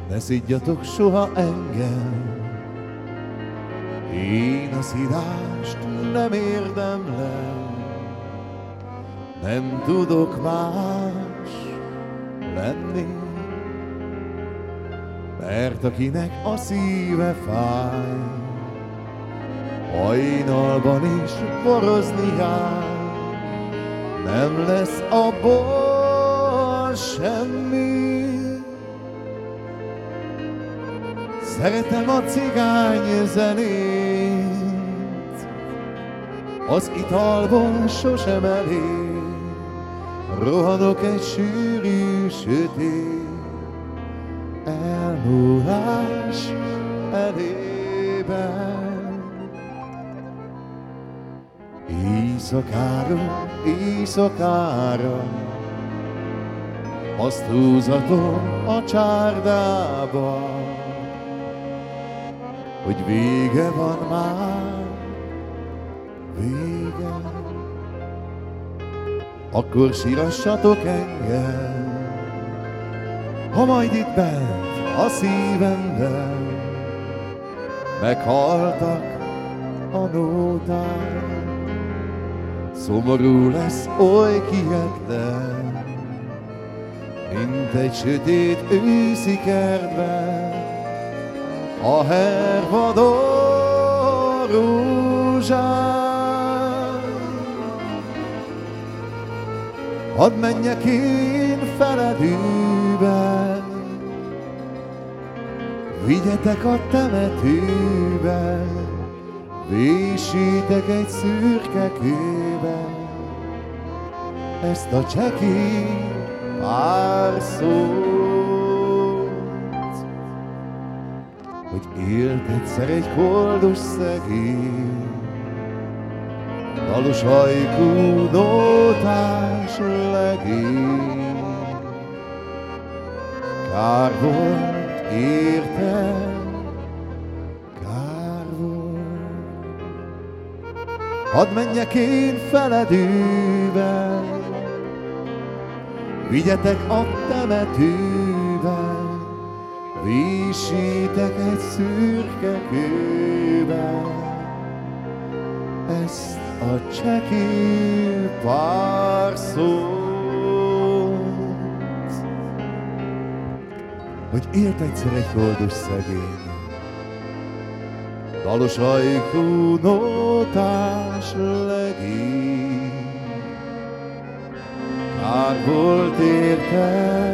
ne szidjatok soha engem. Én a szidást nem érdemlem, nem tudok más lenni, mert akinek a szíve fáj, hajnalban is borozni jár, nem lesz abból semmi. Szeretem a cigány zenét, az italból sosem elég, rohanok egy sűrű, sötét elmúlás elében. Éjszakára, éjszakára azt húzatom a csárdába, hogy vége van már, vége. Akkor sírassatok engem, ha majd itt bent a szívemben meghaltak a nóták. Szomorú lesz oly kiekten, mint egy sötét őszi kertben a hervadó rózsák. Hadd menjek én feledőben, vigyetek a temetőben, véssétek egy szürke kőben ezt a csekély pár szót, hogy élt egyszer egy koldos szegény, dalos ajkú nótás legény. Kár volt értem, kár volt. Hadd menjek én feledőben, vigyetek a temetőben, véssétek egy szürke kőben ezt a csekély pár szót, hogy élt egyszer egy koldos szegény, dalos ajkú nótás legény. Kár volt érte,